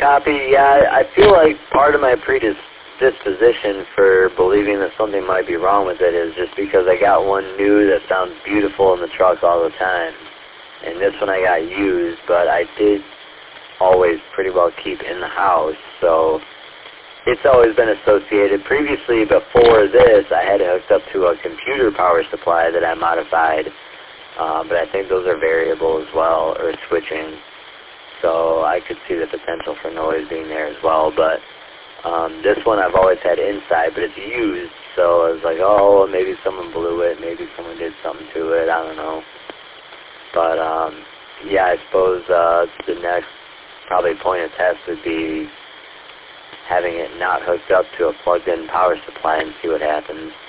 copy. Yeah, I feel like part of my predisposition for believing that something might be wrong with it is just because I got one new that sounds beautiful in the truck all the time. And this one I got used, but I did always pretty well keep in the house, so it's always been associated. Previously, before this, I had it hooked up to a computer power supply that I modified, but I think those are variable as well, or switching, so I could see the potential for noise being there as well. But this one I've always had inside, but it's used, so I was like, oh, maybe someone blew it, maybe someone did something to it, I don't know. But yeah, I suppose the next probably point of test would be having it not hooked up to a plugged-in power supply and see what happens.